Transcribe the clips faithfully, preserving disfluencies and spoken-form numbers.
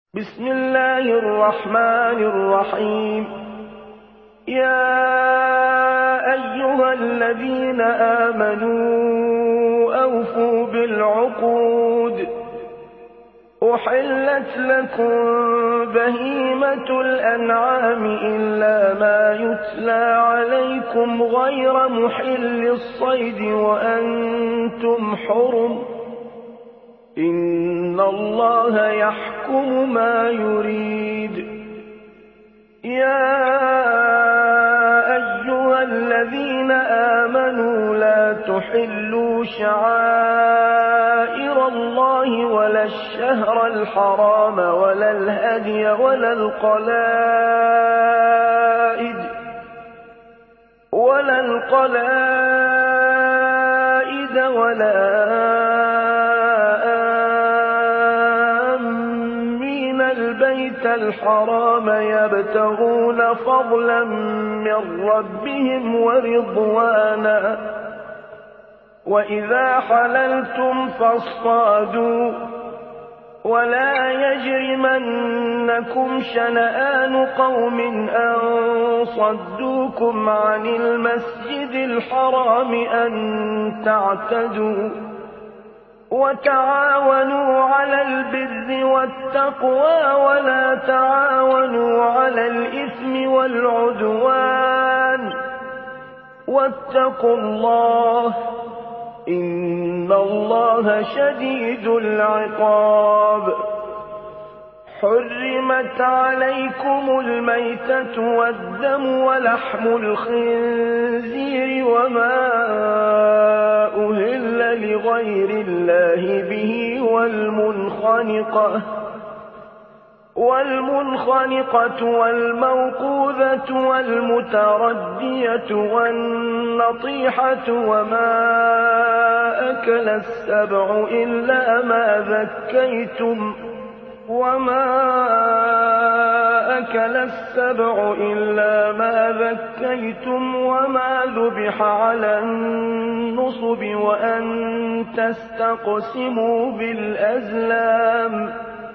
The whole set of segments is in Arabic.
بسم الله الرحمن الرحيم. يا أيها الذين آمنوا أوفوا بالعقود. أحلت لكم بهيمة الأنعام إلا ما يتلى عليكم غير محل الصيد وأنتم حرم. إن الله يحكم ما يريد. يا أيها الذين آمنوا لا تحلوا شعائر الله ولا الشهر الحرام ولا الهدي ولا القلائد ولا القلائد ولا البيت الحرام يبتغون فضلا من ربهم ورضوانا. وإذا حللتم فاصطادوا ولا يجرمنكم شنآن قوم أن صدوكم عن المسجد الحرام أن تعتدوا. وتعاونوا على البر والتقوى ولا تعاونوا على الإثم والعدوان. واتقوا الله إن الله شديد العقاب. حرمت عليكم الميتة والدم ولحم الخنزير وما أهل لغير الله به والمنخنقة والمنخنقة والموقوذة والمتردية والنطيحة وما أكل السبع إلا ما ذكيتم وما أكل السبع إلا ما ذكيتم وما ذبح على النصب وأن تستقسموا بالأزلام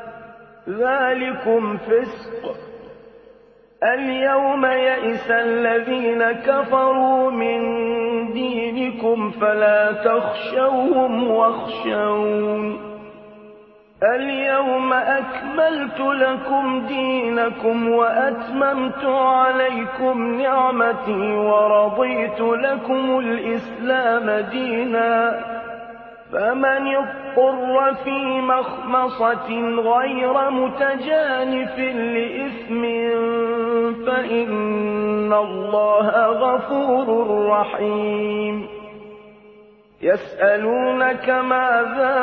ذلكم فسق. اليوم يئس الذين كفروا من دينكم فلا تخشوهم واخشون. اليوم أكملت لكم دينكم وأتممت عليكم نعمتي ورضيت لكم الإسلام دينا. فمن اضطر في مخمصة غير متجانف لإثم فإن الله غفور رحيم. يسألونك ماذا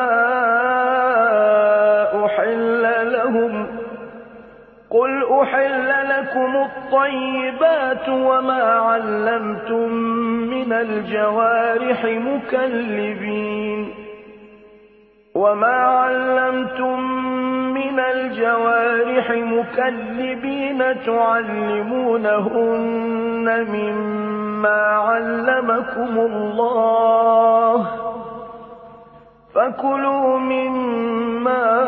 أحل لهم قل أحل لكم الطيبات وما علمتم من الجوارح مكلبين وما علمتم من الجوارح مكلبين تعلمونهن مما علمكم الله فكلوا مما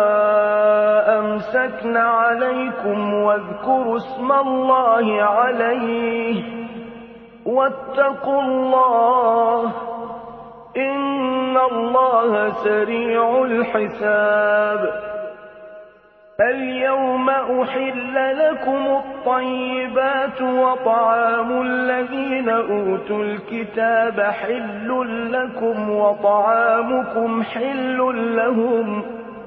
أمسكن عليكم واذكروا اسم الله عليه واتقوا الله إن الله سريع الحساب. اليوم أحل لكم الطيبات وطعام الذين أوتوا الكتاب حل لكم وطعامكم حل لهم.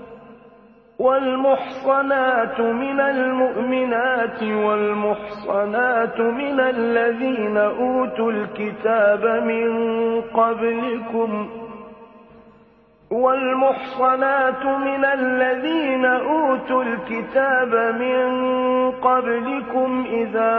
والمحصنات من المؤمنات والمحصنات من الذين أوتوا الكتاب من قبلكم والمحصنات من الذين أوتوا الكتاب من قبلكم إذا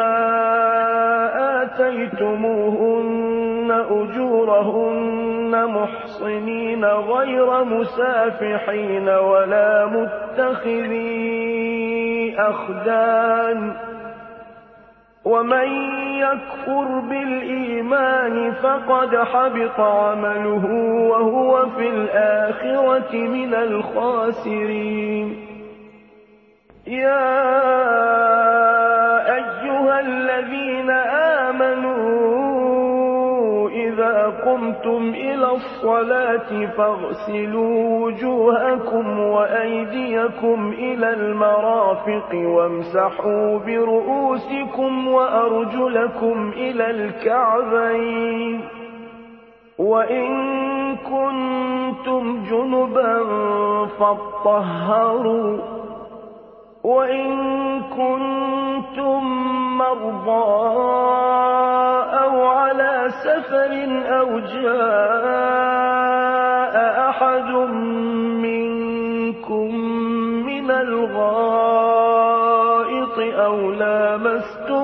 آتيتموهن أجورهن محصنين غير مسافحين ولا متخذي أخدان. ومن يكفر بالإيمان فقد حبط عمله وهو في الآخرة من الخاسرين. يَا أَيُّهَا الَّذِينَ آمَنُوا إِذَا قُمْتُمْ إِلَى الصَّلَاةِ فَاغْسِلُوا وُجُوهَكُمْ وَأَيْدِيَكُمْ إِلَى الْمَرَافِقِ وَامْسَحُوا بِرُءُوسِكُمْ وَأَرْجُلَكُمْ إِلَى الْكَعْبَيْنِ ۚ وَإِن كُنتُمْ جُنُبًا فاطَّهَّرُوا ۚ وَإِن كُنتُم مَّرْضَىٰ أَوْ عَلَىٰ سَفَرٍ أَوْ جَاءَ أَحَدٌ مِّنكُم مِّنَ الْغَائِطِ أَوْ لَامَسْتُمُ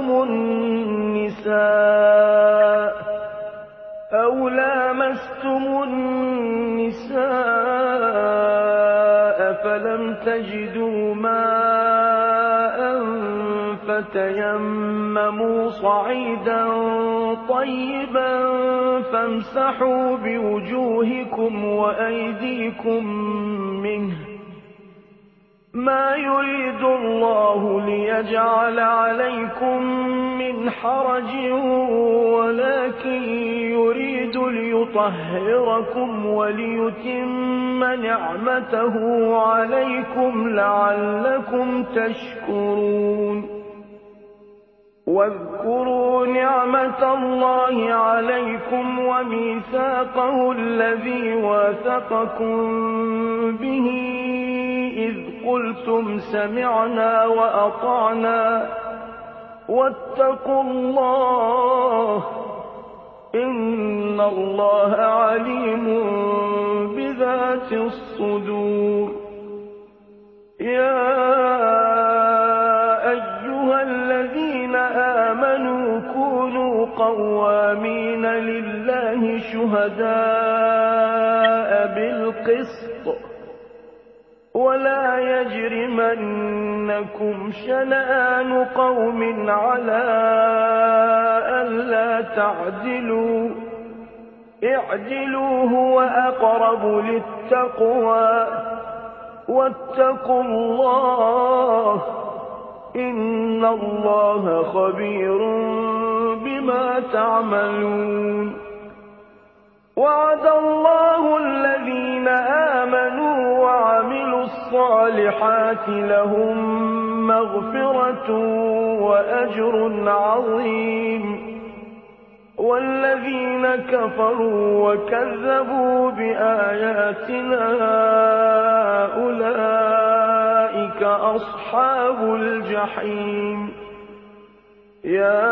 النِّسَاءَ أَوْ لَامَسْتُمُ النِّسَاءَ فَلَمْ تَجِدُوا مَاءً فَتَيَمَّمُوا صَعِيدًا طَيِّبًا فَامْسَحُوا بِوُجُوهِكُمْ وَأَيْدِيكُم مِّنْهُ ۚ مَا يُرِيدُ اللَّهُ لِيَجْعَلَ عَلَيْكُم مِّنْ حَرَجٍ وَلَٰكِن يُرِيدُ لِيُطَهِّرَكُمْ وَلِيُتِمَّ نِعْمَتَهُ عَلَيْكُمْ لَعَلَّكُمْ تَشْكُرُونَ وَاذْكُرُوا نِعْمَةَ اللَّهِ عَلَيْكُمْ وَمِيثَاقَهُ الَّذِي وَاثَقَكُم بِهِ إِذْ قُلْتُمْ سَمِعْنَا وَأَطَعْنَا ۖ وَاتَّقُوا اللَّهَ ۚ إِنَّ اللَّهَ عَلِيمٌ بِذَاتِ الصُّدُورِ يَا أَيُّهَا الَّذِينَ آمَنُوا كُونُوا قَوَّامِينَ لِلَّهِ شُهَدَاءَ بِالْقِسْطِ ۖ وَلَا يَجْرِمَنَّكُمْ شَنَآنُ قَوْمٍ عَلَىٰ أَلَّا تَعْدِلُوا ۚ اعْدِلُوا هُوَ أَقْرَبُ لِلتَّقْوَىٰ ۖ وَاتَّقُوا اللَّهَ ۚ إِنَّ اللَّهَ خَبِيرٌ بِمَا تَعْمَلُونَ وَعَدَ اللَّهُ الَّذِينَ آمَنُوا وَعَمِلُوا الصَّالِحَاتِ لَهُم مَّغْفِرَةٌ وَأَجْرٌ عَظِيمٌ وَالَّذِينَ كَفَرُوا وَكَذَّبُوا بِآيَاتِنَا أُولَٰئِكَ أَصْحَابُ الْجَحِيمِ يَا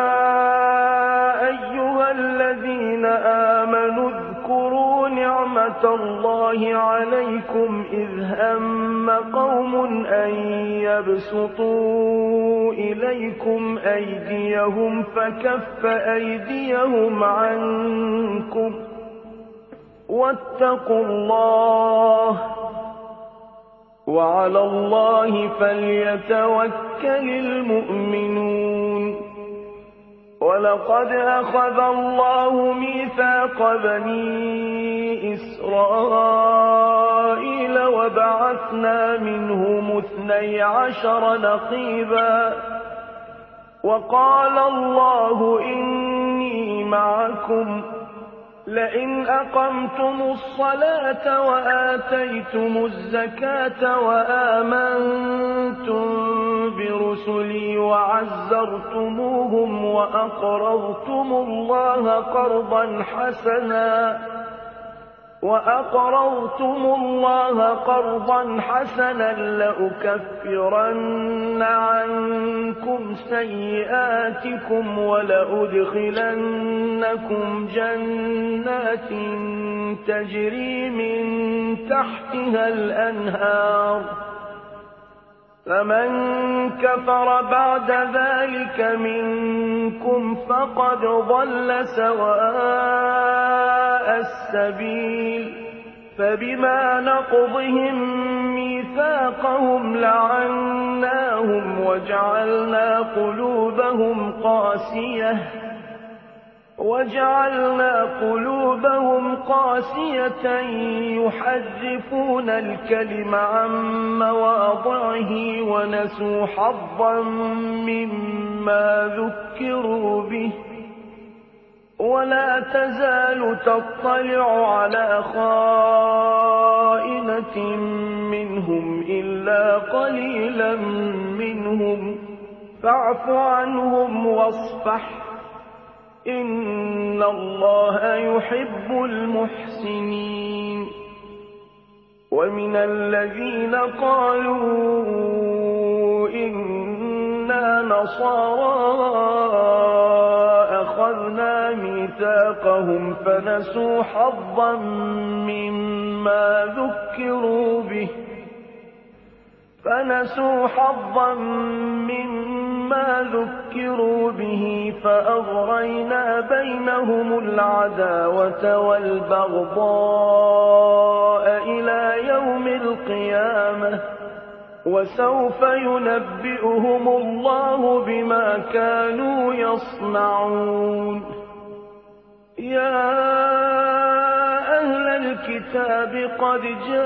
أَيُّهَا الَّذِينَ آمَنُوا اذْكُرُوا نِعْمَةَ اللَّهِ عَلَيْكُمْ إِذْ هَمَّ قَوْمٌ أَن يَبْسُطُوا إِلَيْكُمْ أَيْدِيَهُمْ فَكَفَّ أَيْدِيَهُمْ عَنكُمْ ۖ وَاتَّقُوا اللَّهَ ۚ وَعَلَى اللَّهِ فَلْيَتَوَكَّلِ الْمُؤْمِنُونَ وَلَقَدْ أَخَذَ اللَّهُ مِيثَاقَ بَنِي إِسْرَائِيلَ وَبَعَثْنَا مِنْهُمُ اثْنَيْ عَشَرَ نَقِيبًا ۖ وَقَالَ اللَّهُ إِنِّي مَعَكُمْ ۖ لَئِنْ أَقَمْتُمُ الصَّلَاةَ وَآتَيْتُمُ الزَّكَاةَ وَآمَنتُم بِرُسُلِي وَعَزَّرْتُمُوهُمْ وَأَقْرَضْتُمُ اللَّهَ قَرْضًا حَسَنًا وَأَقْرَضْتُمُ اللَّهَ قَرْضًا حَسَنًا لَّأُكَفِّرَنَّ عَنكُمْ سَيِّئَاتِكُمْ وَلَأُدْخِلَنَّكُمْ جَنَّاتٍ تَجْرِي مِن تَحْتِهَا الْأَنْهَارُ ۚ فَمَن كَفَرَ بَعْدَ ذَٰلِكَ مِنكُمْ فَقَدْ ضَلَّ سَوَاءَ السَّبِيلِ فَبِمَا نَقْضِهِم مِّيثَاقَهُمْ لَعَنَّاهُمْ وَجَعَلْنَا قُلُوبَهُمْ قَاسِيَةً وَجَعَلْنَا قُلُوبَهُمْ قَاسِيَةً يُحَرِّفُونَ الْكَلِمَ عَن مَّوَاضِعِهِ به ونسوا حظا مما ذكروا به ولا تزال تطلع على خائنة منهم إلا قليلا منهم فاعف عنهم واصفح إن الله يحب المحسنين ومن الذين قالوا إنا نصارى أخذنا ميثاقهم فنسوا حظا مما ذكروا به فنسوا حظا مما ذكروا به فأغرينا بينهم العداوة والبغضاء إلى يوم القيامة وسوف ينبئهم الله بما كانوا يصنعون يا أهل الكتاب قد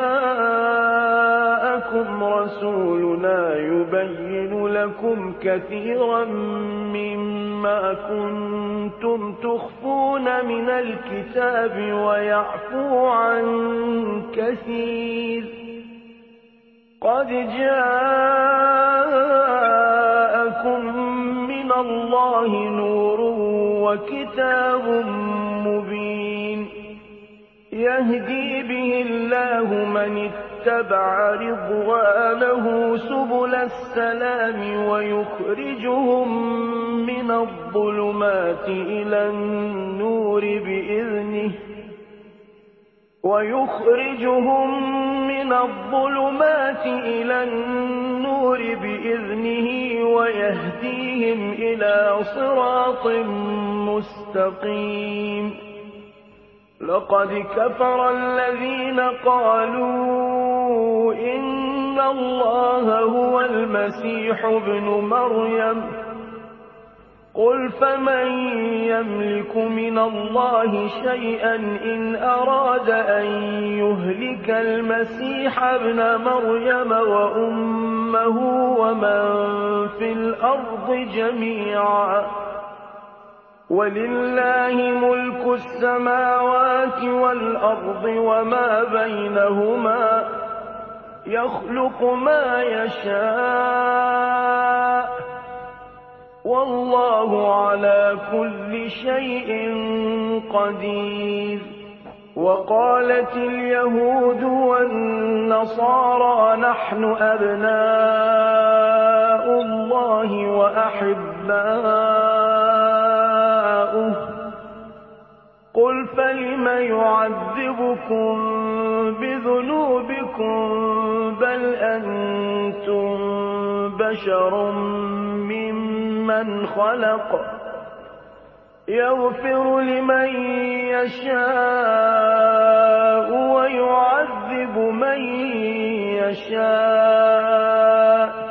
جاءكم رسولنا يبين لكم كثيرا مما كنتم تخفون من الكتاب ويعفو عن كثير قد جاءكم من الله نور وكتاب مبين يهدي به الله من اتبع رضوانه سبل السلام ويخرجهم من الظلمات إلى النور بإذنه ويخرجهم من الظلمات إلى النور بإذنه ويهديهم إلى صراط مستقيم لقد كفر الذين قالوا إن الله هو المسيح ابن مريم قل فمن يملك من الله شيئا إن أراد أن يهلك المسيح ابن مريم وأمه ومن في الأرض جميعا ولله ملك السماوات والأرض وما بينهما يخلق ما يشاء والله على كل شيء قدير وقالت اليهود والنصارى نحن أبناء الله وأحباؤه قل فلم يعذبكم بذنوبكم بل أنتم بشر ممن خلق يغفر لمن يشاء ويعذب من يشاء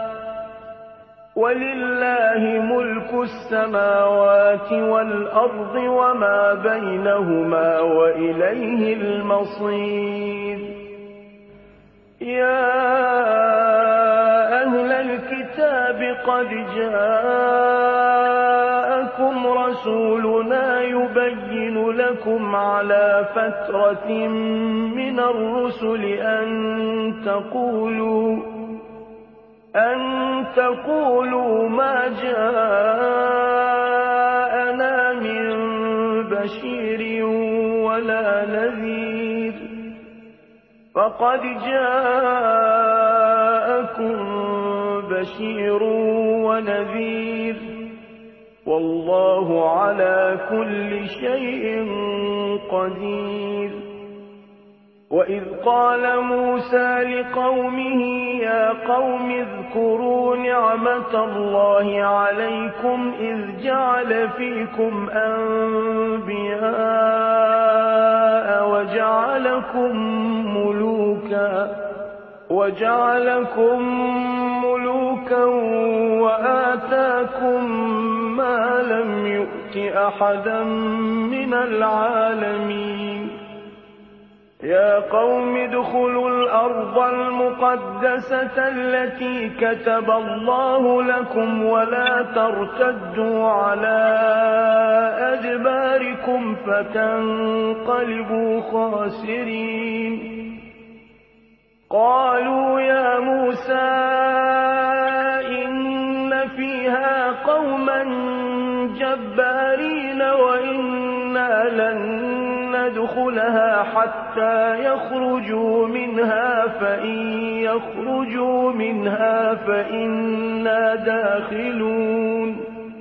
ولله ملك السماوات والأرض وما بينهما وإليه المصير يا أهل الكتاب قد جاءكم رسولنا يبين لكم على فترة من الرسل أن تقولوا أن تقولوا ما جاءنا من بشير ولا نذير فقد جاءكم بشير ونذير والله على كل شيء قدير وإذ قال موسى لقومه يا قوم اذكروا نعمة الله عليكم إذ جعل فيكم أنبياء وجعلكم ملوكا وجعلكم ملوكا وآتاكم ما لم يؤت أحدا من العالمين يا قوم ادخلوا الأرض المقدسة التي كتب الله لكم ولا ترتدوا على أدباركم فتنقلبوا خاسرين قالوا يا موسى إن فيها قوما جبارين وإنا لن ندخلها حتى يخرجوا منها فإن يخرجوا منها فإنا داخلون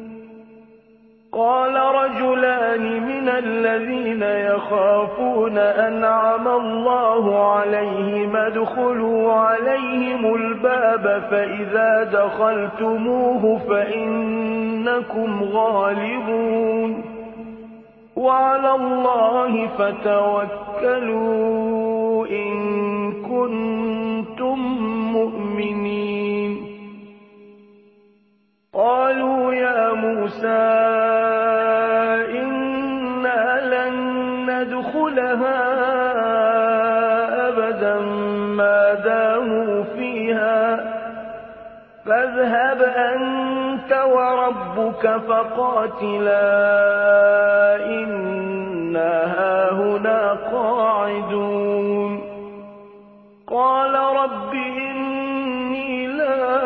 قال رجلان من الذين يخافون أنعم الله عليهم ادخلوا عليهم الباب فإذا دخلتموه فإنكم غالبون وعلى الله فتوكلوا إن كنتم مؤمنين قالوا يا موسى إنا لن ندخلها أبدا ما داموا فيها فاذهب أنت وربك فقاتلا إنا هاهنا قاعدون قال رب إني لا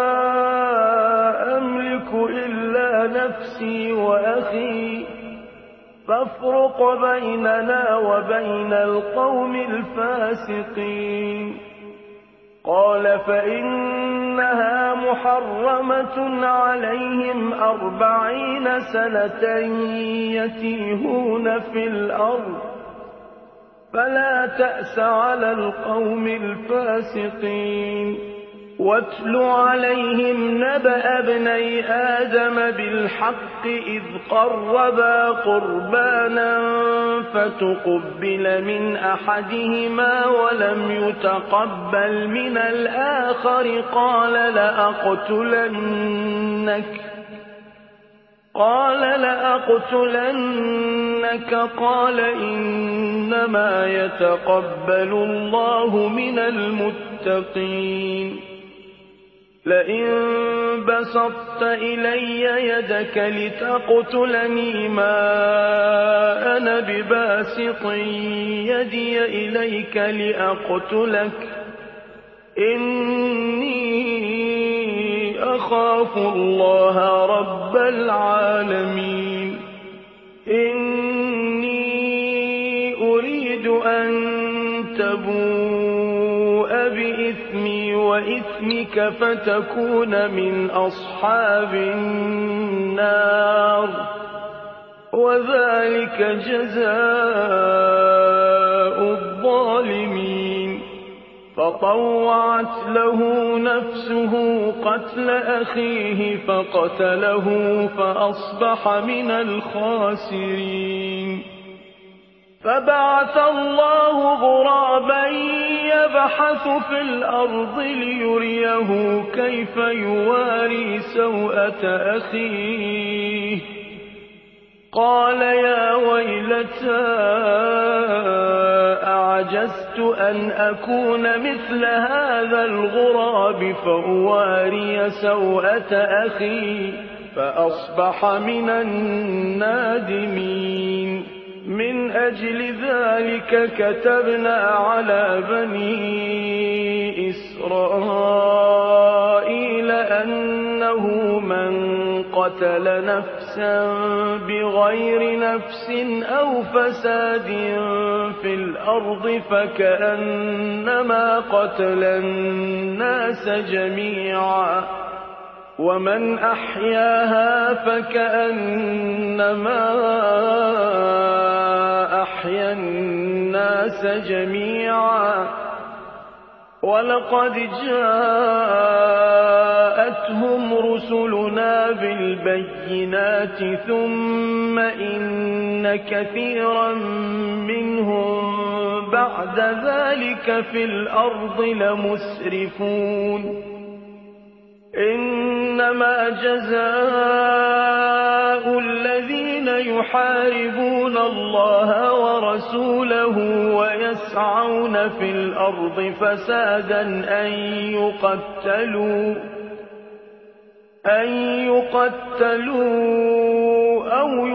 أملك إلا نفسي وأخي فافرق بيننا وبين القوم الفاسقين قال فإنها محرمة عليهم أربعين سنة يتيهون في الأرض فلا تأس على القوم الفاسقين واتل عليهم نبأ ابني آدم بالحق إذ قربا قربانا فتقبل من أحدهما ولم يتقبل من الآخر قال لأقتلنك قال لأقتلنك قال إنما يتقبل الله من المتقين لئن بسطت إلي يدك لتقتلني ما أنا بباسط يدي إليك لأقتلك إني أخاف الله رب العالمين إني أريد أن تبوء بإثمي وإثمك فتكون من أصحاب النار وذلك جزاء الظالمين فطوعت له نفسه قتل أخيه فقتله فأصبح من الخاسرين فبعث الله غرابا يبحث في الأرض ليريه كيف يواري سوءة أخيه قال يا ويلتى أعجزت أن أكون مثل هذا الغراب فأواري سوءة أخي فأصبح من النادمين من أجل ذلك كتبنا على بني إسرائيل أنه من قتل نفسا بغير نفس أو فساد في الأرض فكأنما قتل الناس جميعا ومن أحياها فكأنما أحيا الناس جميعا ولقد جاءتهم رسلنا بالبينات ثم إن كثيرا منهم بعد ذلك في الأرض لمسرفون إنما جزاء الذين يحاربون الله ورسوله ويسعون يسعون في الأرض فسادا أن يقتلوا أن يقتلوا أو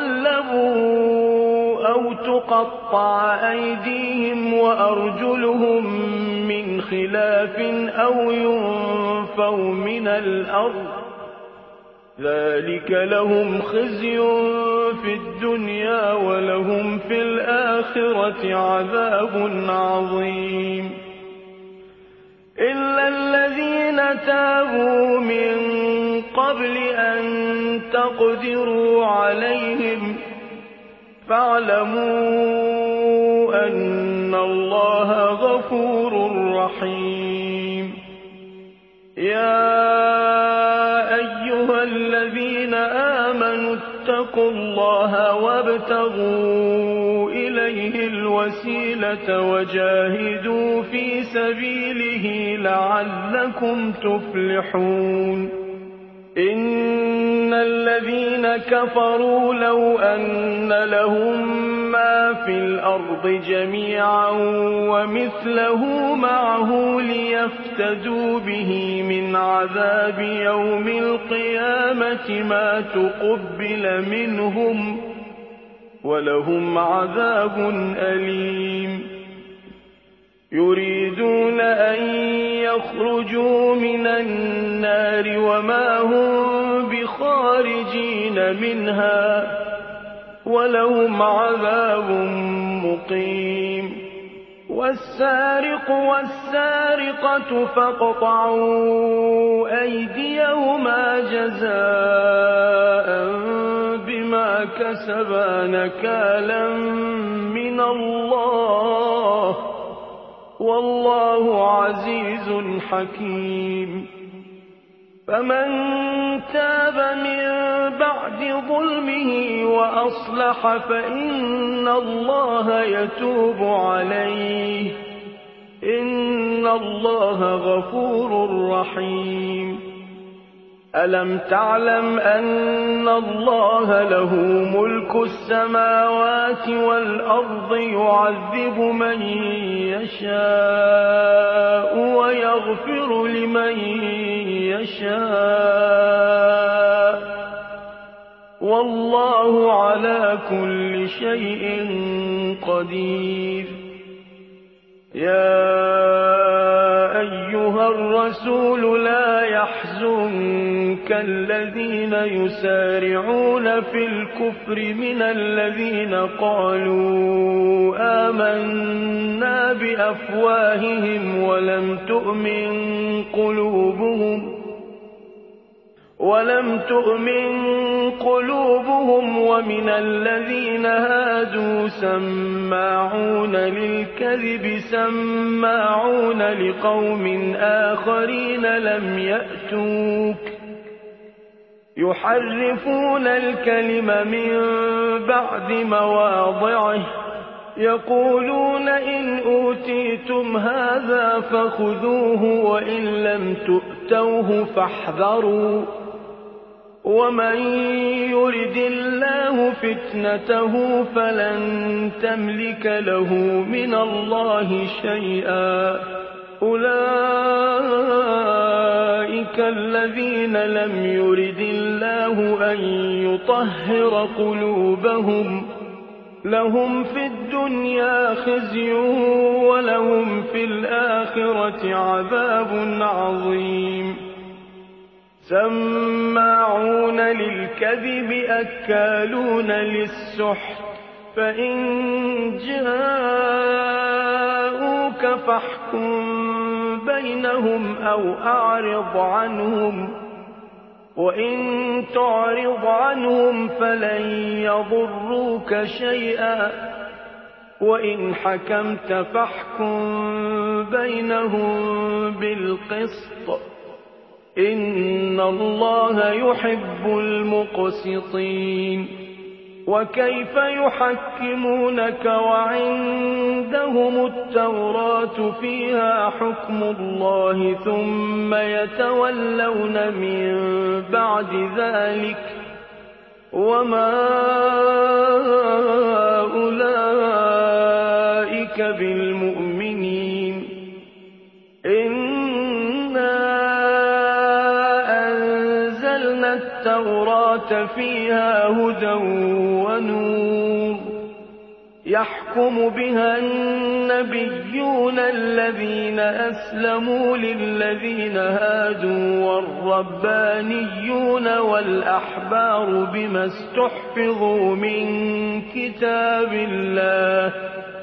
يصلبوا أو تقطع أيديهم وأرجلهم من خلاف أو ينفوا من الأرض ذلك لهم خزي في الدنيا ولهم في الآخرة عذاب عظيم إلا الذين تابوا من قبل أن تقدروا عليهم فاعلموا أن الله غفور رحيم يا أيها الذين آمنوا اتقوا الله وابتغوا إليه الوسيلة وجاهدوا في سبيله لعلكم تفلحون إن الذين كفروا لو أن لهم ما في الأرض جميعا ومثله معه ليفتدوا به من عذاب يوم القيامة ما تقبل منهم ولهم عذاب أليم يريدون أن يخرجوا من النار وما هم بخارجين منها ولهم عذاب مقيم والسارق والسارقة فاقطعوا أيديهما جزاء بما كسبا نكالا من الله والله عزيز حكيم فمن تاب من بعد ظلمه وأصلح فإن الله يتوب عليه إن الله غفور رحيم ألم تعلم أن الله له ملك السماوات والأرض يعذب من يشاء ويغفر لمن يشاء والله على كل شيء قدير يا أيها الرسول لا يحزنك الذين يسارعون في الكفر من الذين قالوا آمنا بأفواههم ولم تؤمن قلوبهم ولم تؤمن قلوبهم ومن الذين هادوا سماعون للكذب سماعون لقوم آخرين لم يأتوك يحرفون الكلم من بعد مواضعه يقولون إن أوتيتم هذا فخذوه وإن لم تؤتوه فاحذروا ومن يرد الله فتنته فلن تملك له من الله شيئا أولئك الذين لم يرد الله أن يطهر قلوبهم لهم في الدنيا خزي ولهم في الآخرة عذاب عظيم سماعون للكذب أكالون للسحت فإن جاءوك فاحكم بينهم أو أعرض عنهم وإن تعرض عنهم فلن يضروك شيئا وإن حكمت فاحكم بينهم بالقسط إن الله يحب المقسطين وكيف يحكمونك وعندهم التوراة فيها حكم الله ثم يتولون من بعد ذلك وما أولئك بالمؤمنين التوراة فيها هدى ونور يحكم بها النبيون الذين أسلموا للذين هادوا والربانيون والأحبار بما استحفظوا من كتاب الله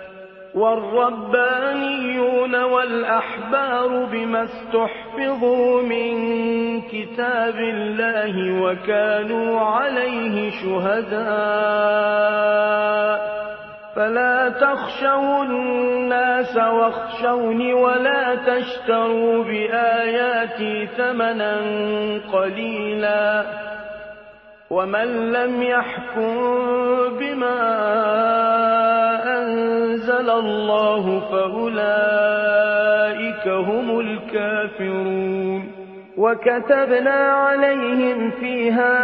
والربانيون والأحبار بما استحفظوا من كتاب الله وكانوا عليه شهداء فلا تخشوا الناس واخشوني ولا تشتروا بآياتي ثمنا قليلا ومن لم يحكم بما أنزل الله فأولئك هم الكافرون وكتبنا عليهم فيها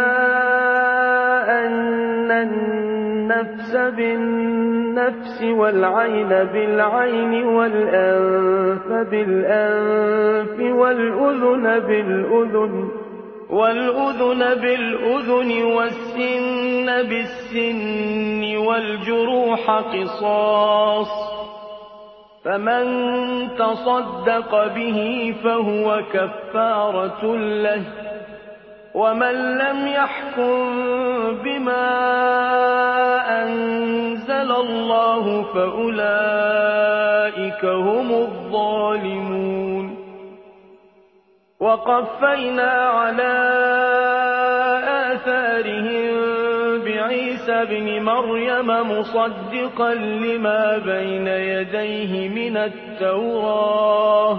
أن النفس بالنفس والعين بالعين والأنف بالأنف والأذن بالأذن والأذن بالأذن والسن بالسن والجروح قصاص فمن تصدق به فهو كفارة له ومن لم يحكم بما أنزل الله فأولئك هم الظالمون وقفينا على آثارهم بعيسى ابن مريم مصدقا لما بين يديه من التوراة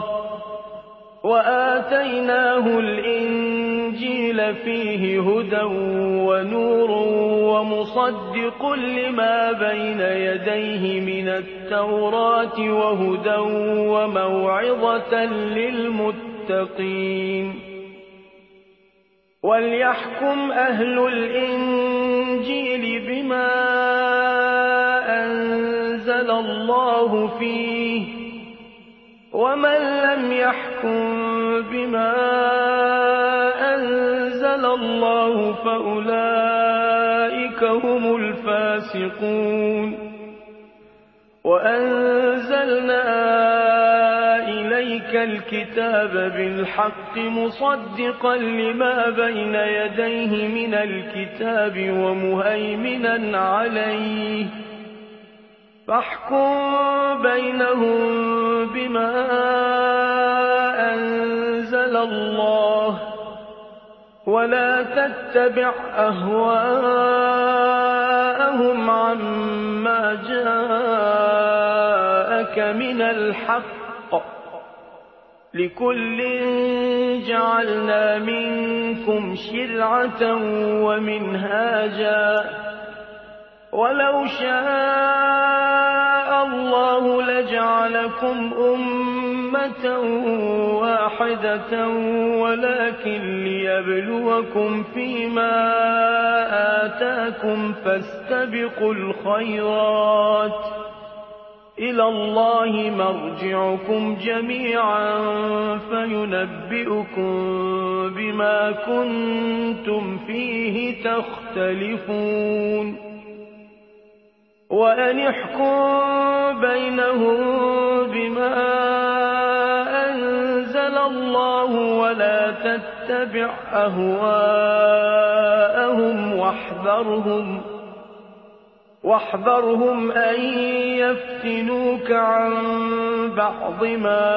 وآتيناه الإنجيل فيه هدى ونور ومصدق لما بين يديه من التوراة وهدى وموعظة للمتقين وليحكم أهل الإنجيل بما أنزل الله فيه ومن لم يحكم بما أنزل الله فأولئك هم الفاسقون وأنزلنا إليك الكتاب بالحق مصدقا لما بين يديه من الكتاب ومهيمنا عليه فاحكم بينهم بما أنزل الله ولا تتبع أهواءهم عما جاءك من الحق لكل جعلنا منكم شرعة ومنهاجا ولو شاء الله لجعلكم أمة واحدة ولكن ليبلوكم فيما آتاكم فاستبقوا الخيرات إلى الله مرجعكم جميعا فينبئكم بما كنتم فيه تختلفون وأن احكم بينهم بما أنزل الله ولا تتبع أهواءهم واحذرهم واحذرهم أن يفتنوك عن بعض ما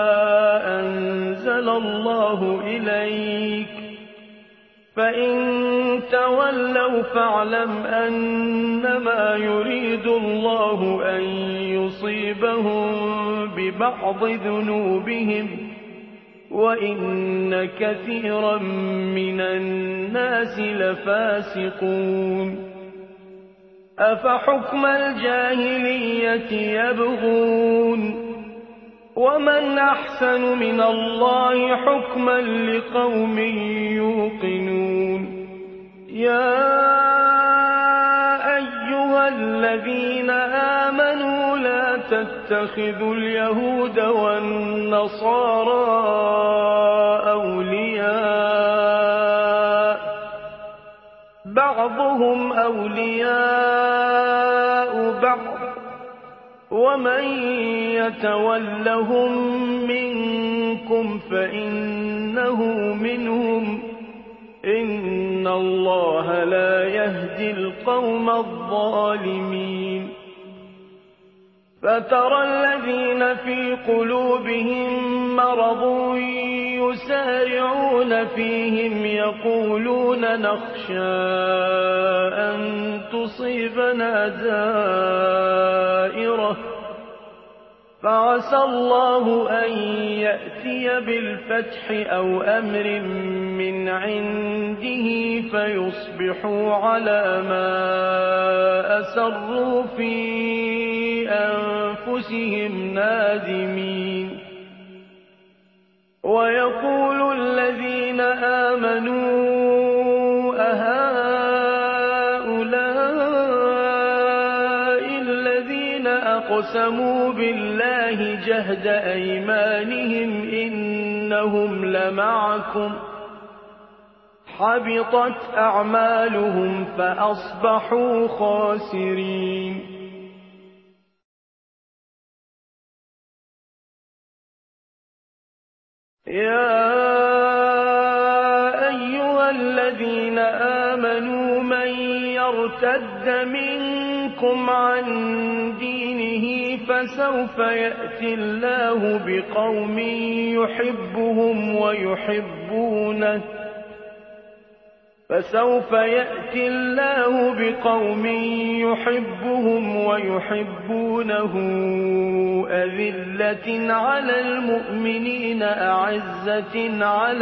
أنزل الله إليك فإن تولوا فاعلم أنما يريد الله أن يصيبهم ببعض ذنوبهم وإن كثيرا من الناس لفاسقون أفحكم الجاهلية يبغون ومن أحسن من الله حكما لقوم يوقنون يا أيها الذين آمنوا لا تتخذوا اليهود والنصارى أولياء بَعْضُهُمْ أَوْلِيَاءُ بَعْضٍ ۚ وَمَن يَتَوَلَّهُم مِّنكُمْ فَإِنَّهُ مِنْهُمْ ۗ إِنَّ اللَّهَ لَا يَهْدِي الْقَوْمَ الظَّالِمِينَ. فَتَرَى الَّذِينَ فِي قُلُوبِهِم مَّرَضٌ يُسَارِعُونَ فِيهِمْ يَقُولُونَ نَخْشَىٰ أَن تُصِيبَنَا دَائِرَةٌ ۚ فَعَسَى اللَّهُ أَن يَأْتِيَ بِالْفَتْحِ أَوْ أَمْرٍ مِّنْ عِندِهِ فَيُصْبِحُوا عَلَىٰ مَا أَسَرُّوا فِي أَنفُسِهِمْ نَادِمِينَ. وَيَقُولُ الَّذِينَ آمَنُوا أَهَٰؤُلَاءِ الَّذِينَ أَقْسَمُوا بِاللَّهِ جَهْدَ أَيْمَانِهِمْ إِنَّهُمْ لَمَعَكُمْ ۚ حَبِطَتْ أَعْمَالُهُمْ فَأَصْبَحُوا خَاسِرِينَ. يَا أَيُّهَا الَّذِينَ آمَنُوا مَن يَرْتَدَّ مِنكُمْ عَن دِينِهِ فَسَوْفَ يَأْتِي اللَّهُ بِقَوْمٍ يُحِبُّهُمْ وَيُحِبُّونَهُ فَسَوْفَ يَأْتِي اللَّهُ بِقَوْمٍ يُحِبُّهُمْ وَيُحِبُّونَهُ أَذِلَّةٍ عَلَى الْمُؤْمِنِينَ أَعِزَّةٍ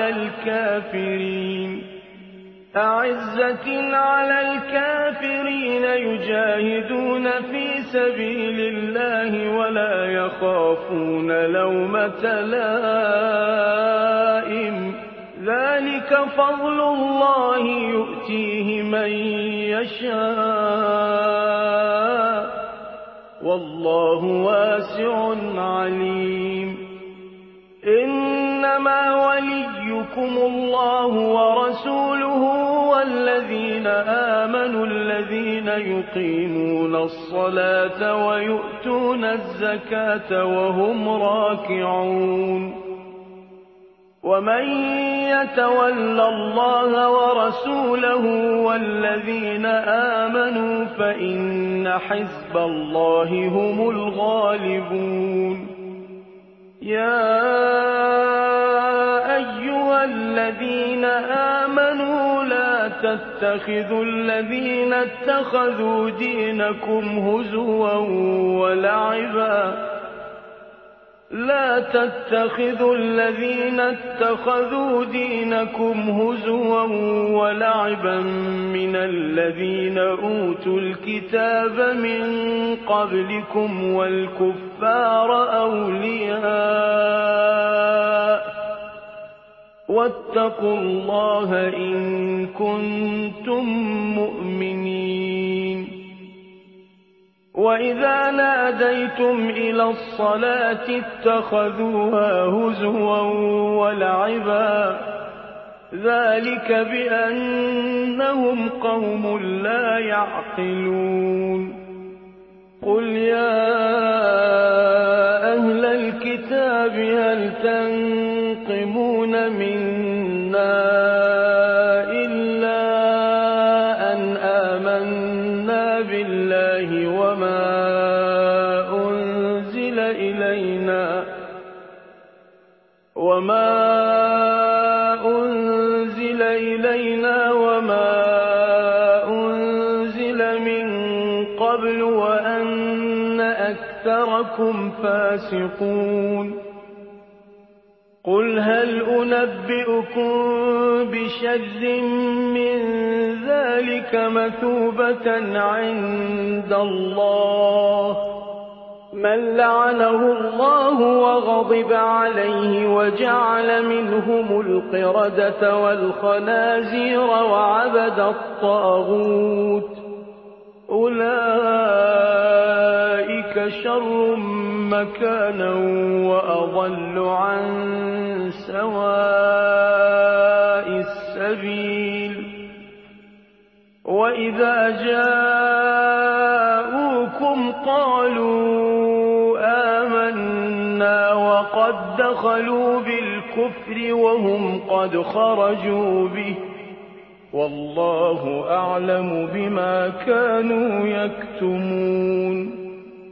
عَلَى الْكَافِرِينَ يُجَاهِدُونَ فِي سَبِيلِ اللَّهِ وَلَا يَخَافُونَ لَوْمَةَ لَائِمٍ ۚ ذَٰلِكَ فَضْلُ اللَّهِ يُؤْتِيهِ مَن يَشَاءُ ۚ وَاللَّهُ وَاسِعٌ عَلِيمٌ. إِنَّمَا وَلِيُّكُمُ اللَّهُ وَرَسُولُهُ وَالَّذِينَ آمَنُوا الَّذِينَ يُقِيمُونَ الصَّلَاةَ وَيُؤْتُونَ الزَّكَاةَ وَهُمْ رَاكِعُونَ. وَمَن يَتَوَلَّ اللَّهَ وَرَسُولَهُ وَالَّذِينَ آمَنُوا فَإِنَّ حِزْبَ اللَّهِ هُمُ الْغَالِبُونَ. يَا أَيُّهَا الَّذِينَ آمَنُوا لَا تَتَّخِذُوا الَّذِينَ اتَّخَذُوا دِينَكُمْ هُزُوًا وَلَعِبًا لا تتخذوا الذين اتخذوا دينكم هزوا ولعبا من الذين أوتوا الكتاب من قبلكم والكفار أولياء واتقوا الله إن كنتم مؤمنين. وَإِذَا نَادَيْتُمْ إِلَى الصَّلَاةِ اتَّخَذُوهَا هُزُوًا وَلَعِبًا ۚ ذَٰلِكَ بِأَنَّهُمْ قَوْمٌ لَّا يَعْقِلُونَ. قُلْ يَا أَهْلَ الْكِتَابِ هَلْ تَنقِمُونَ مِنَّا إِلَّا أَنْ آمَنَّا بِاللَّهِ وَمَا أُنزِلَ إِلَيْنَا وَمَا أُنزِلَ إِلَيْنَا وَمَا أُنزِلَ مِن قَبْلُ وَأَنَّ أَكْثَرَكُمْ فَاسِقُونَ. قُلْ هَلْ أُنَبِّئُكُم بِشَرٍّ مِّن ذَٰلِكَ مَثُوبَةً عِندَ اللَّهِ ۚ مَن لَّعَنَهُ اللَّهُ وَغَضِبَ عَلَيْهِ وَجَعَلَ مِنْهُمُ الْقِرَدَةَ وَالْخَنَازِيرَ وَعَبَدَ الطَّاغُوتَ ۚ أُولَٰئِكَ شَرٌّ مَّكَانًا وَأَضَلُّ عَن سَوَاءِ السَّبِيلِ. وإذا جاءوكم قالوا آمنا وقد دخلوا بالكفر وهم قد خرجوا به والله أعلم بما كانوا يكتمون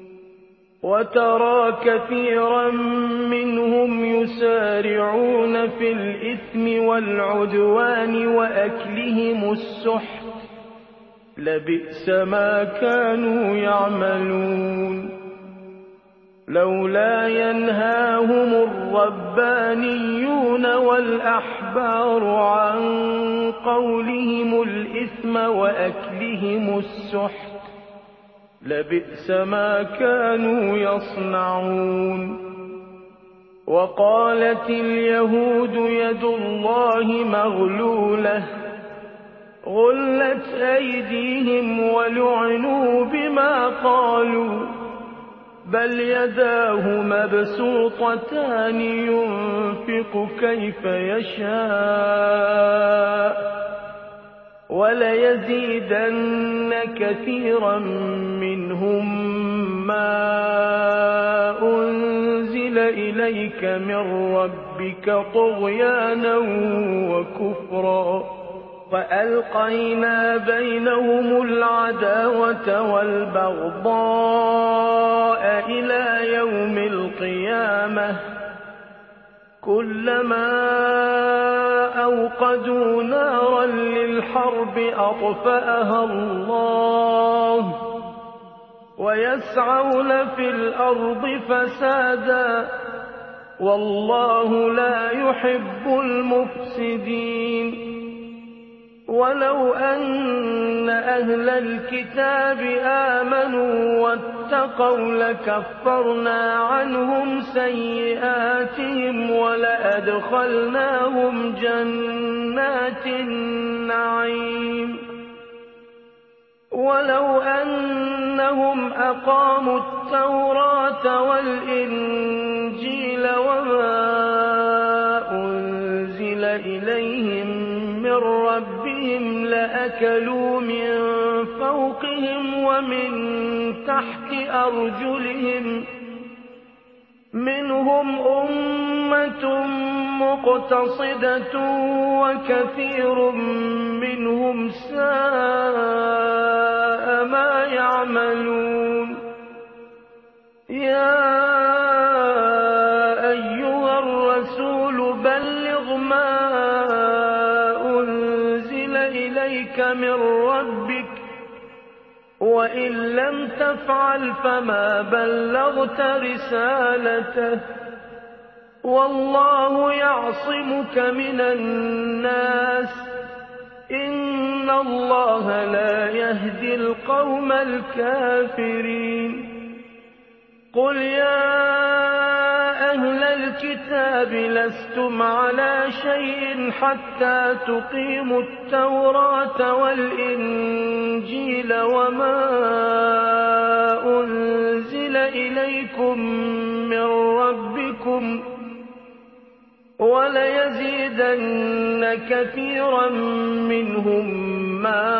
وترى كثيرا منهم يسارعون في الإثم والعدوان وأكلهم السحت لبئس ما كانوا يعملون لولا ينهاهم الربانيون والأحبار عن قولهم الإثم وأكلهم السحت لبئس ما كانوا يصنعون وقالت اليهود يد الله مغلولة غلت أيديهم ولعنوا بما قالوا بل يداه مبسوطتان ينفق كيف يشاء وليزيدن كثيرا منهم ما أنزل إليك من ربك طغيانا وكفرا وألقينا بينهم العداوة والبغضاء إلى يوم القيامة كلما أوقدوا نارا للحرب أطفأها الله ويسعون في الأرض فسادا والله لا يحب المفسدين ولو أن أهل الكتاب آمنوا واتقوا لكفرنا عنهم سيئاتهم ولأدخلناهم جنات النعيم ولو أنهم أقاموا التوراة والإنجيل وما أنزل إليهم من ربهم لأكلوا من فوقهم ومن تحت أرجلهم منهم أمة مقتصدة وكثير منهم ساء ما يعملون يا أيها الرسول بلغ ما أنزل إليك من ربك وإن لم تفعل فما بلغت رسالته والله يعصمك من الناس إن الله لا يهدي القوم الكافرين قل يا أهل الكتاب لستم على شيء حتى تقيموا التوراة والإنجيل وما أنزل إليكم من ربكم وليزيدن كثيرا منهم ما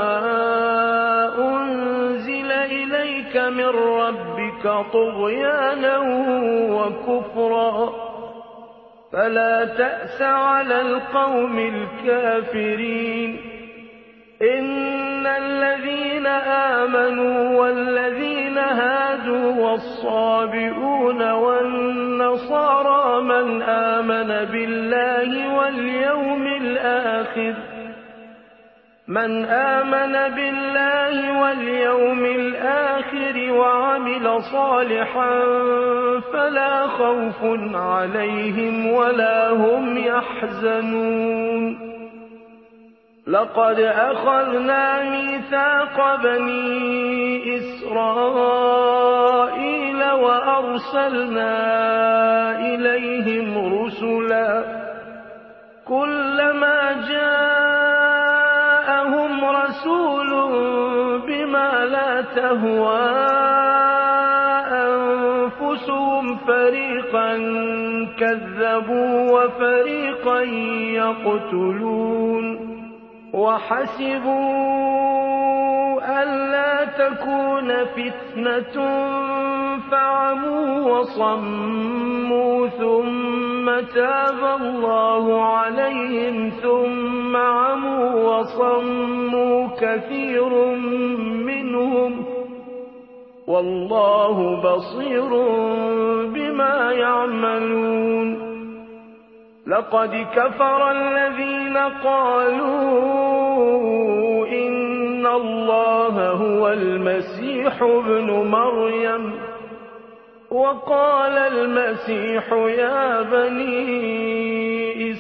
أنزل إليك من ربك طغيانا وكفرا فلا تأس على القوم الكافرين إن الذين آمنوا والذين هادوا والصابئون والنصارى من آمن بالله واليوم الآخر من آمن بالله واليوم الآخر وعمل صالحا فلا خوف عليهم ولا هم يحزنون لقد أخذنا ميثاق بني إسرائيل وأرسلنا إليهم رسلا كلما جاءهم رسول بما لا تهوى أنفسهم فريقا كذبوا وفريقا يقتلون وحسبوا أَلَّا تَكُونَ فِتْنَةٌ فَعَمُوا وَصَمُّوا ثُمَّ تَابَ اللَّهُ عَلَيْهِمْ ثُمَّ عَمُوا وَصَمُّوا كَثِيرٌ مِّنْهُمْ وَاللَّهُ بَصِيرٌ بِمَا يَعْمَلُونَ لَقَدْ كَفَرَ الَّذِينَ قَالُوا إِنَّ اللَّهَ هُوَ الْمَسِيحُ ابْنُ مَرْيَمَ وَقَالَ الْمَسِيحُ يَا بَنِي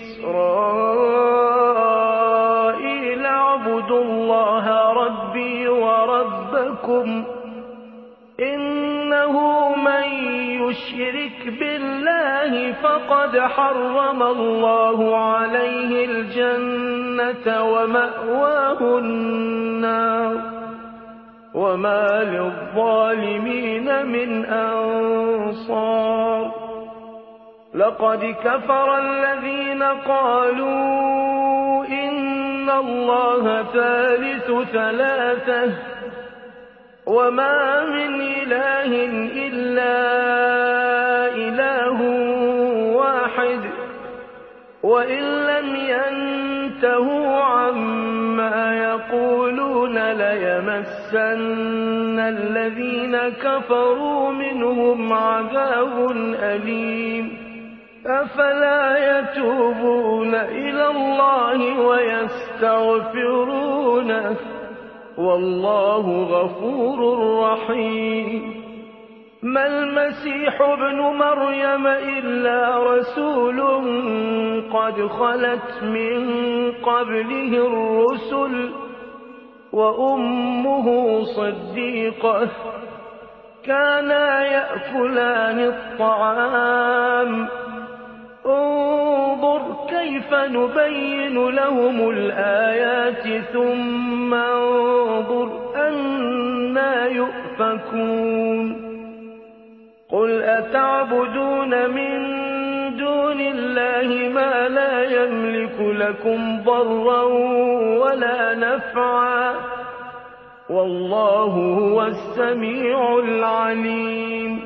إِسْرَائِيلَ اعْبُدُوا اللَّهَ رَبِّي وَرَبَّكُمْ إِنَّهُ مَن يُشْرِكْ بِاللَّهِ فَقَدْ حَرَّمَ اللَّهُ عَلَيْهِ الْجَنَّةَ وَمَأْوَاهُ النَّارُ وَمَا لِلظَّالِمِينَ مِنْ أَنصَارٍ لَقَدْ كَفَرَ الَّذِينَ قَالُوا إِنَّ اللَّهَ ثَالِثُ ثَلَاثَةٍ وَمَا مِنْ إِلَٰهٍ إِلَّا إِلَٰهٌ وَاحِدٌ وَإِن لَّمْ يَنتَهُوا عَمَّا يَقُولُونَ لَيَمَسَّنَّ الَّذِينَ كَفَرُوا مِنْهُمْ عَذَابٌ أَلِيمٌ أَفَلَا يَتُوبُونَ إِلَى اللَّهِ وَيَسْتَغْفِرُونَهُ وَاللَّهُ غَفُورٌ رَّحِيمٌ مَا الْمَسِيحُ ابْنُ مَرْيَمَ إِلَّا رَسُولٌ قَدْ خَلَتْ مِن قَبْلِهِ الرُّسُلُ وَأُمُّهُ صِدِّيقَةٌ كَانَا يَأْكُلَانِ الطَّعَامَ انظُرْ كَيْفَ نُبَيِّنُ لَهُمُ الْآيَاتِ ثُمَّ انظُرْ أَنَّىٰ يُؤْفَكُونَ قُلْ أَتَعْبُدُونَ مِن دُونِ اللَّهِ مَا لَا يَمْلِكُ لَكُمْ ضَرًّا وَلَا نَفْعًا وَاللَّهُ هُوَ السَّمِيعُ الْعَلِيمُ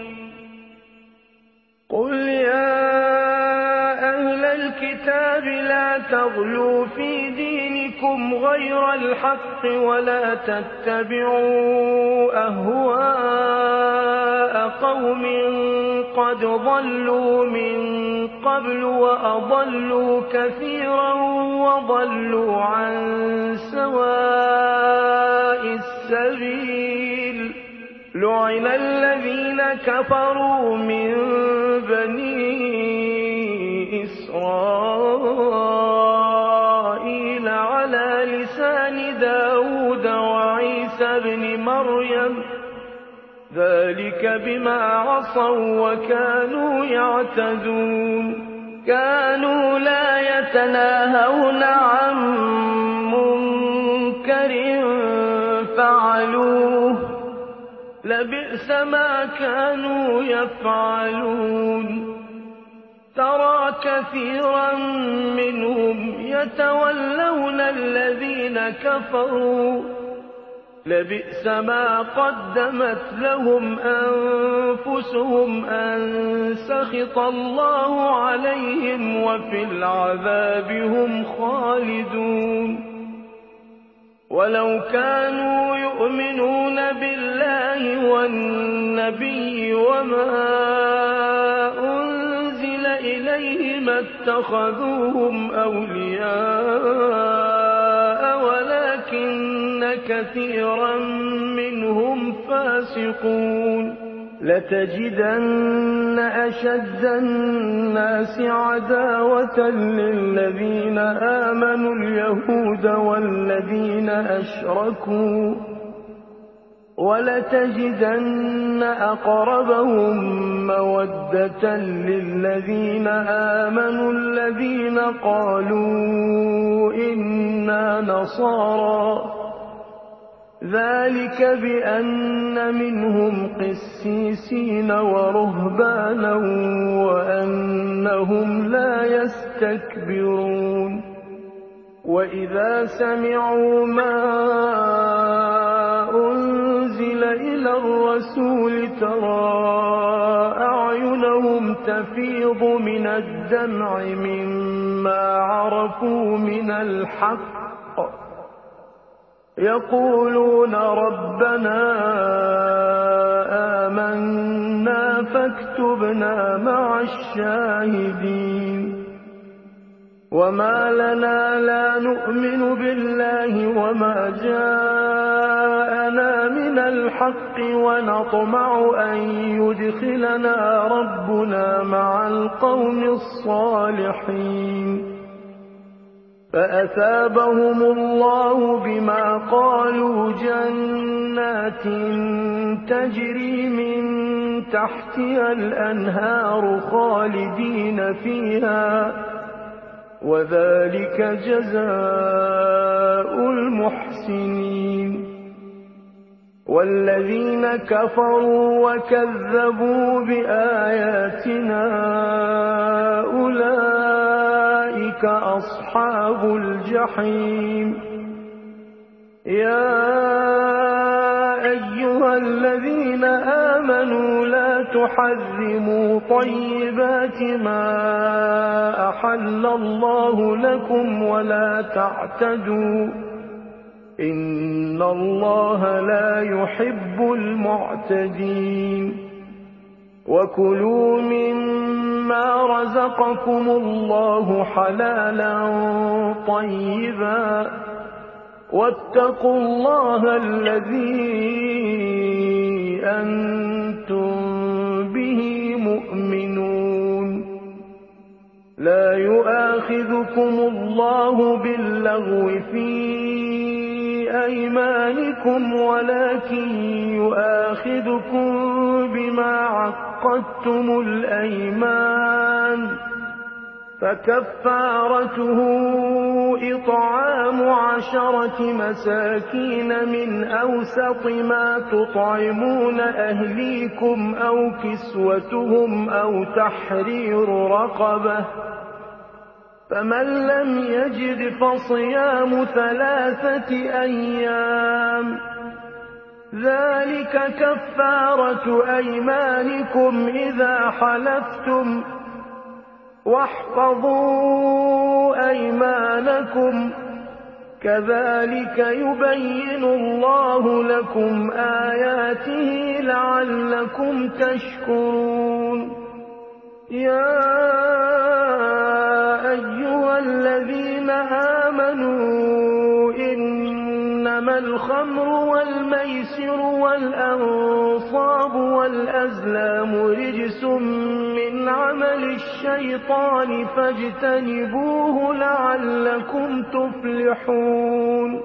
قُلْ يَا أَهْلَ الْكِتَابِ لَا تَغْلُوا فِي دِينِكُمْ غَيْرَ الْحَقِّ وَلَا تَتَّبِعُوا أَهْوَاءَ قَوْمٍ قَدْ ضَلُّوا مِن قَبْلُ وَأَضَلُّوا كَثِيرًا وَضَلُّوا عَن سَوَاءِ السَّبِيلِ لُعِنَ الَّذِينَ كَفَرُوا مِن بَنِي إِسْرَائِيلَ عَلَىٰ لِسَانِ دَاوُودَ وَعِيسَى ابْنِ مَرْيَمَ ذَٰلِكَ بِمَا عَصَوا وَّكَانُوا يَعْتَدُونَ كَانُوا لَا يَتَنَاهَوْنَ عَن مُّنكَرٍ فَعَلُوهُ لَبِئْسَ مَا كَانُوا يَفْعَلُونَ تَرَىٰ كَثِيرًا مِّنْهُمْ يَتَوَلَّوْنَ الَّذِينَ كَفَرُوا لَبِئْسَ مَا قَدَّمَتْ لَهُمْ أَنفُسُهُمْ أَن سَخِطَ اللَّهُ عَلَيْهِمْ وَفِي الْعَذَابِ هُمْ خَالِدُونَ وَلَوْ كَانُوا يُؤْمِنُونَ بِاللَّهِ وَالنَّبِيِّ وَمَا أُنزِلَ إِلَيْهِ مَا اتَّخَذُوهُمْ أَوْلِيَاءَ وَلَٰكِنَّ كَثِيرًا مِّنْهُمْ فَاسِقُونَ لَتَجِدَنَّ أَشَدَّ النَّاسِ عَدَاوَةً لِّلَّذِينَ آمَنُوا الْيَهُودَ وَالَّذِينَ أَشْرَكُوا وَلَتَجِدَنَّ أَقْرَبَهُم مَّوَدَّةً لِّلَّذِينَ آمَنُوا الَّذِينَ قَالُوا إِنَّا نَصَارَىٰ ذَٰلِكَ بِأَنَّ مِنْهُمْ قِسِّيسِينَ وَرُهْبَانًا وَأَنَّهُمْ لَا يَسْتَكْبِرُونَ وَإِذَا سَمِعُوا مَا إلى الرسول ترى أعينهم تفيض من الدمع مما عرفوا من الحق يقولون ربنا آمنا فاكتبنا مع الشاهدين وما لنا لا نؤمن بالله وما جاءنا من الحق ونطمع أن يدخلنا ربنا مع القوم الصالحين فأثابهم الله بما قالوا جنات تجري من تحتها الأنهار خالدين فيها وذلك جزاء المحسنين والذين كفروا وكذبوا بآياتنا أولئك أصحاب الجحيم يا أيها الذين آمنوا لا تحرموا طيبات ما أحل الله لكم ولا تعتدوا إن الله لا يحب المعتدين وكلوا مما رزقكم الله حلالا طيبا واتقوا الله الذي أنتم به مؤمنون لا يؤاخذكم الله باللغو في أيمانكم ولكن يؤاخذكم بما عقدتم الأيمان فكفارته إطعام عشرة مساكين من أوسط ما تطعمون أهليكم أو كسوتهم أو تحرير رقبة فمن لم يجد فصيام ثلاثة أيام ذلك كفارة أيمانكم إذا حلفتم واحفظوا أيمانكم كذلك يبين الله لكم آياته لعلكم تشكرون يا أيها الذين آمنوا إنما الخمر والميسر والأنصاب والأزلام رجس من عمل الشيطان فاجتنبوه لعلكم تفلحون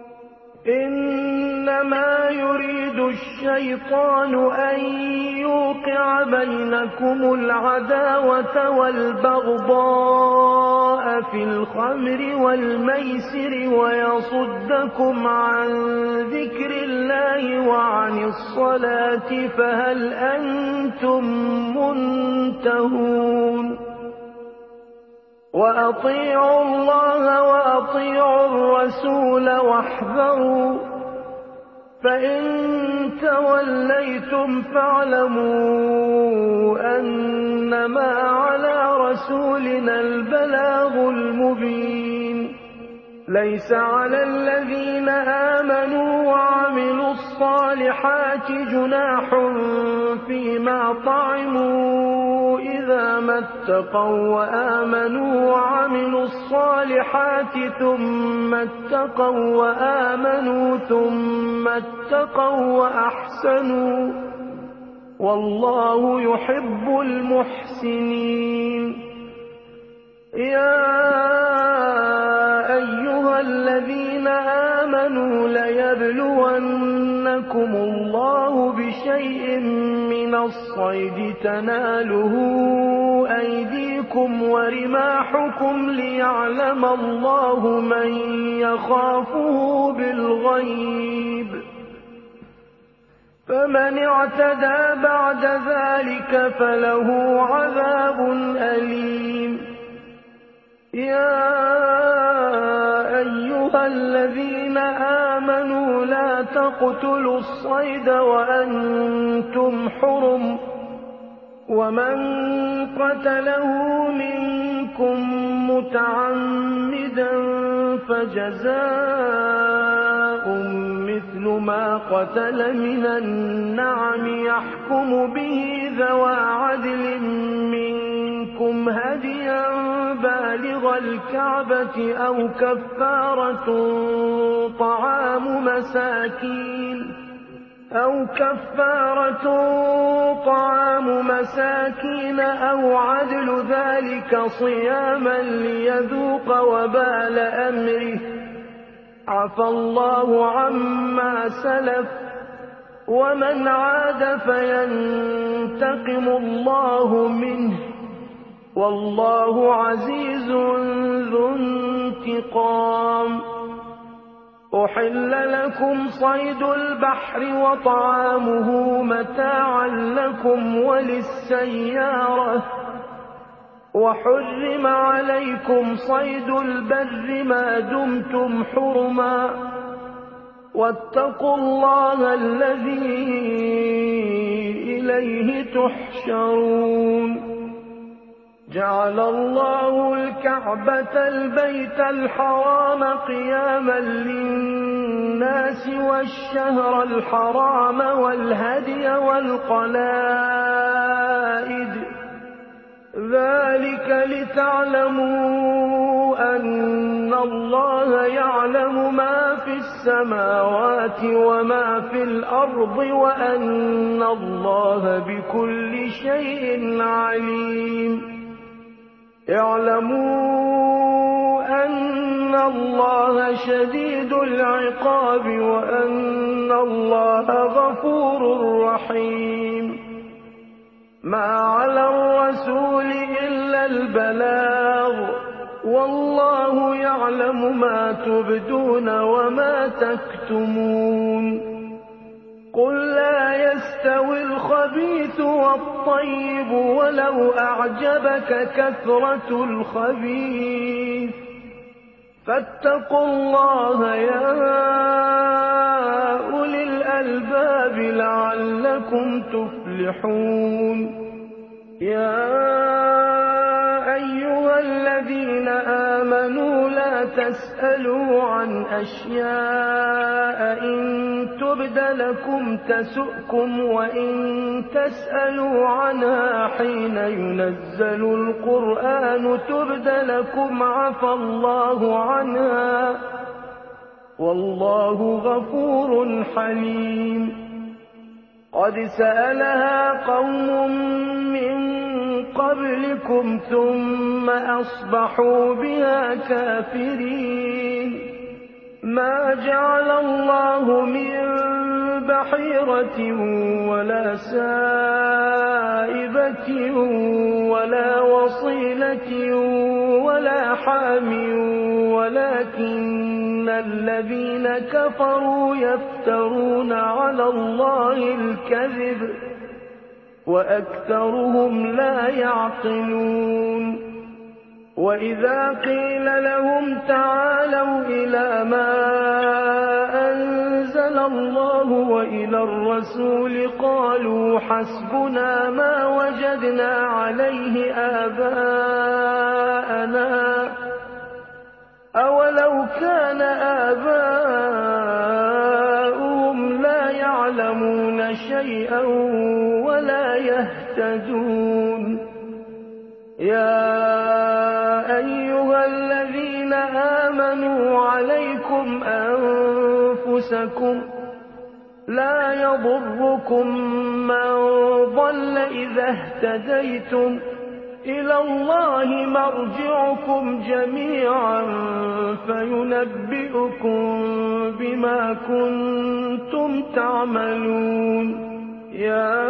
إنما يريد الشيطان أن يوقع بينكم العداوة والبغضاء في الخمر والميسر ويصدكم عن ذكر الله وعن الصلاة فهل أنتم منتهون وأطيعوا الله وأطيعوا الرسول واحذروا فإن توليتم فاعلموا أنما على رسولنا البلاغ المبين ليس على الذين آمنوا وعملوا الصالحات جناح فيما طعموا إذا ما اتقوا وآمنوا وعملوا الصالحات ثم اتقوا وآمنوا ثم اتقوا وأحسنوا والله يحب المحسنين يا أيها الذين آمنوا ليبلونكم الله بشيء من الصيد تناله أيديكم ورماحكم ليعلم الله من يخافه بالغيب فمن اعتدى بعد ذلك فله عذاب أليم يا أيها الذين آمنوا آمنوا لا تقتلوا الصيد وأنتم حرم ومن قتله منكم متعمدا فجزاء مثل ما قتل من النعم يحكم به ذوى عدل منكم هديا بالغ الكعبة أو كفارة طعام مساكين أو كفارة طعام مساكين أو عدل ذلك صياما ليذوق وبال أمره عفى الله عما سلف ومن عاد فينتقم الله منه والله عزيز ذو انتقام. أحل لكم صيد البحر وطعامه متاعا لكم وللسيارة وحرم عليكم صيد البر ما دمتم حرما واتقوا الله الذي إليه تحشرون. جعل الله الكعبة البيت الحرام قياما للناس والشهر الحرام والهدي والقلائد ذلك لتعلموا أن الله يعلم ما في السماوات وما في الأرض وأن الله بكل شيء عليم. اعلموا أن الله شديد العقاب وأن الله غفور رحيم. ما على الرسول إلا البلاغ والله يعلم ما تبدون وما تكتمون. قل لا يستوي الخبيث والطيب ولو أعجبك كثرة الخبيث فاتقوا الله يا أولي الألباب لعلكم تفلحون. يا أيها الذين آمنوا لا تسألوا عن أشياء إن تبد لكم تسؤكم وإن تسألوا عنها حين ينزل القرآن تبد لكم عفى الله عنها والله غفور حليم. قد سألها قوم من قبلكم ثم أصبحوا بها كافرين. ما جعل الله من بحيرة ولا سائبة ولا وصيلة ولا حام ولكن الذين كفروا يفترون على الله الكذب وأكثرهم لا يعقلون. وإذا قيل لهم تعالوا إلى ما أنزل الله وإلى الرسول قالوا حسبنا ما وجدنا عليه آباءنا أولو كان آباؤهم لا يعلمون شيئا ولا يهتدون. يا أيها الذين آمنوا عليكم أنفسكم لا يضركم من ضل إذا اهتديتم إلى الله مرجعكم جميعا فينبئكم بما كنتم تعملون. يا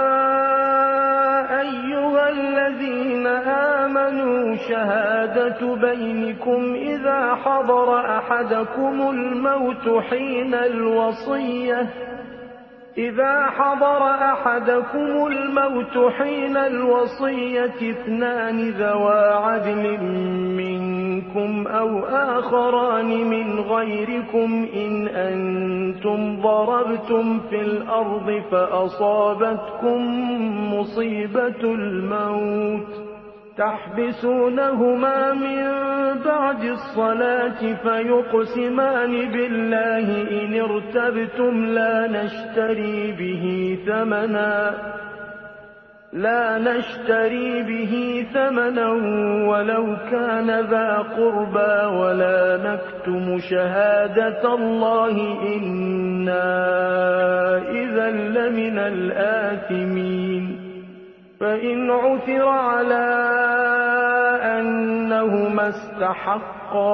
أيها الذين آمنوا شهادة بينكم إذا حضر أحدكم الموت حين الوصية إذا حضر أحدكم الموت حين الوصية اثنان ذوى عدل منكم منكم أو آخران من غيركم إن أنتم ضربتم في الأرض فأصابتكم مصيبة الموت تحبسونهما من بعد الصلاة فيقسمان بالله إن ارتبتم لا نشتري به ثمنا لا نشتري به ثمنا ولو كان ذا قربى ولا نكتم شهادة الله إنا إذا لمن الآثمين فإن عثر على أنهما استحقا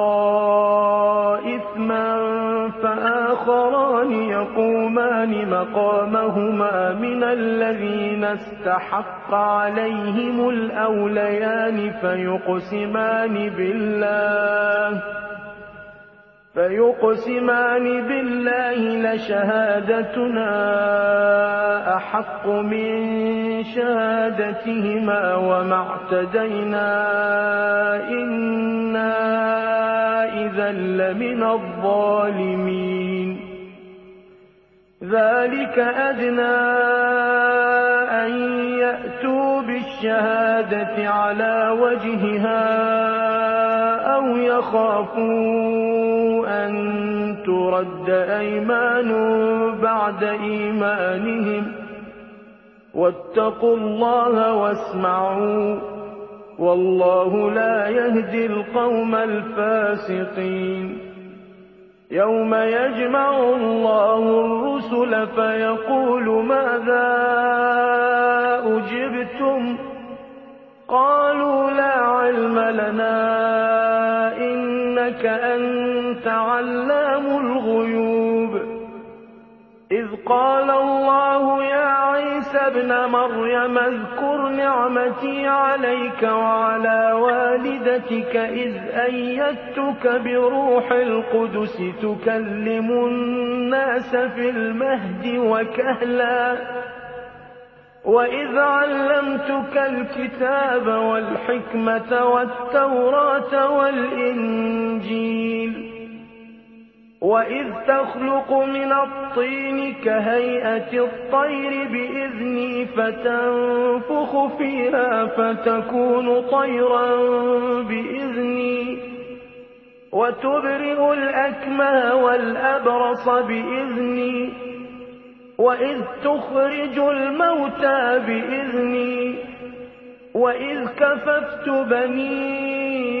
إثما فآخران يقومان مقامهما من الذين استحق عليهم الأوليان فيقسمان بالله فيقسمان بالله لشهادتنا أحق من شهادتهما وما اعتدينا إنا إذا لمن الظالمين ذلك أدنى أن يأتوا بالشهادة على وجهها أو يخافوا أن ترد أيمان بعد إيمانهم واتقوا الله واسمعوا والله لا يهدي القوم الفاسقين يوم يجمع الله الرسل فيقول ماذا أجبتم قالوا لا علم لنا إنك أنت علام الغيوب إذ قال الله يا عيسى ابن مريم اذكر نعمتي عليك وعلى والدتك إذ أيدتك بروح القدس تكلم الناس في المهد وكهلا وإذ علمتك الكتاب والحكمة والتوراة والإنجيل وإذ تخلق من الطين كهيئة الطير بإذني فتنفخ فيها فتكون طيرا بإذني وتبرئ الأكمه والأبرص بإذني وإذ تخرج الموتى بإذني وإذ كففت بني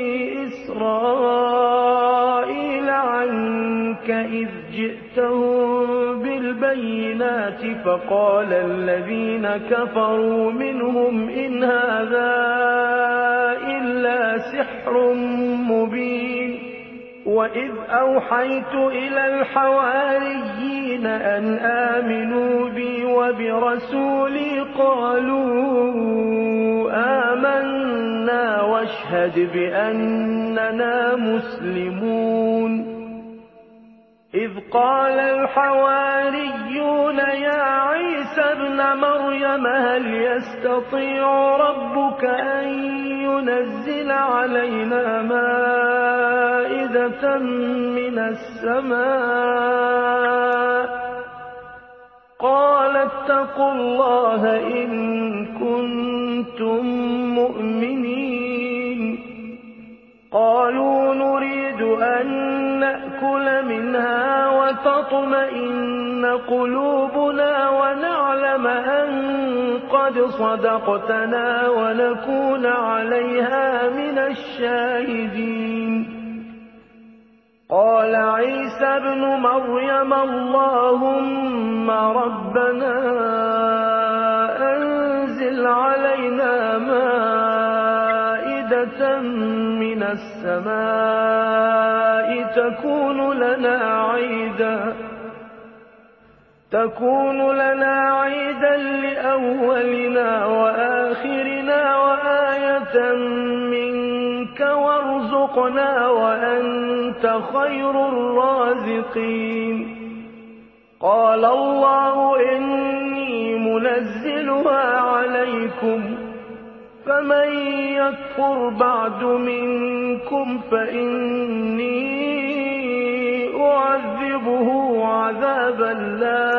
إسرائيل عنك إذ جئتهم بالبينات فقال الذين كفروا منهم إن هذا إلا سحر مبين وإذ أوحيت إلى الحواريين أن آمنوا بي وبرسولي قالوا آمنا واشهد بأننا مسلمون إذ قال الحواريون يا عيسى ابن مريم هل يستطيع ربك أن ينزل علينا مائدة من السماء قال اتقوا الله إن كنتم مؤمنين قالوا نريد أن نأكل منها وتطمئن قلوبنا ونعلم أن قد صدقتنا ونكون عليها من الشاهدين قال عيسى ابن مريم اللهم ربنا أنزل علينا مائدة من السماء تكون لنا عيدا تكون لنا عيدا لأولنا وآخرنا وآية منك وارزقنا وأنت خير الرازقين قال الله إني منزلها عليكم فمن يكفر بعد منكم فإني أعذبه عذابا لا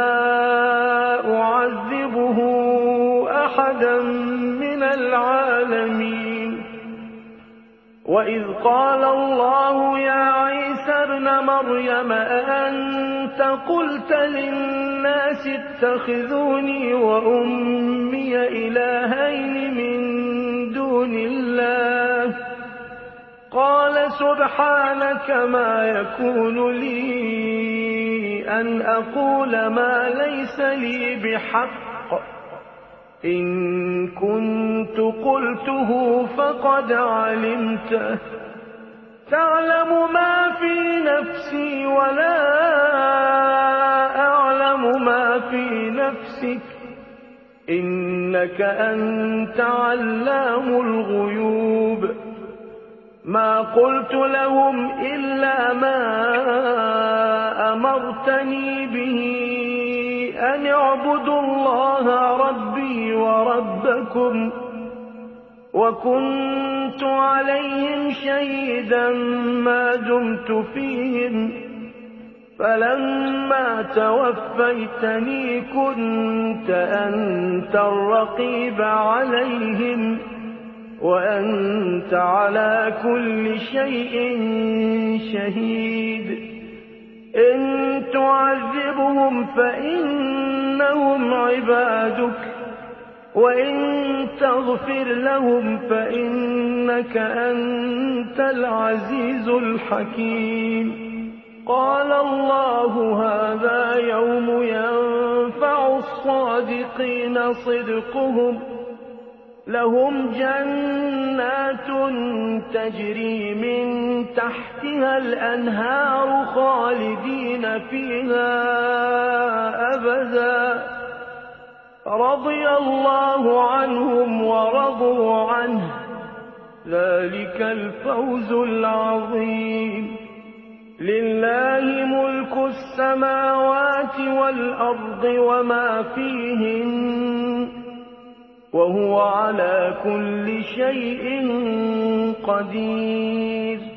أعذبه أحدا من العالمين. وإذ قال الله يا عيسى ابن مريم أأنت قلت للناس اتخذوني وأمي إلهين من دون الله قال سبحانك ما يكون لي أن أقول ما ليس لي بحق إن كنت قلته فقد علمته تعلم ما في نفسي ولا أعلم ما في نفسك إنك أنت علام الغيوب. ما قلت لهم إلا ما أمرتني به أن اعبدوا الله ربي وربكم وكنت عليهم شهيدا ما دمت فيهم فلما توفيتني كنت أنت الرقيب عليهم وأنت على كل شيء شهيد. إن تعذبهم فإنهم عبادك وإن تغفر لهم فإنك أنت العزيز الحكيم. قال الله هذا يوم ينفع الصادقين صدقهم لهم جنات تجري من تحتها الأنهار خالدين فيها أبدا رضي الله عنهم ورضوا عنه ذلك الفوز العظيم. لله ملك السماوات والأرض وما فيهن وهو على كل شيء قدير.